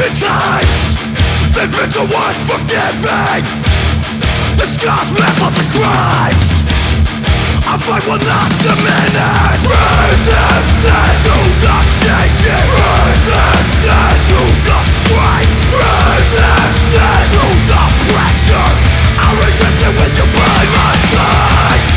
times they've been so unforgiving. The scars map up the crimes. Our fight will not diminish. Resistance to the changes. Resistance to the strife. Resistance to the pressure. I'll resist it when you're by my side.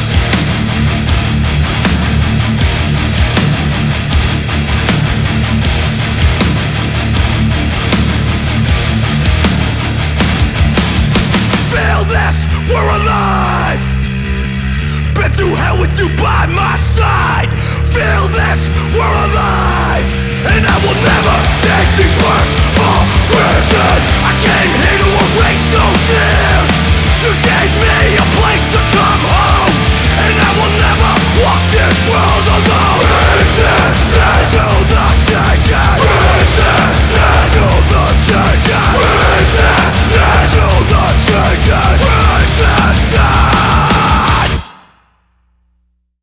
Feel this, we're alive. Been through hell with you by my side. Feel this, we're alive. And I will never take these words for granted. I came here to erase those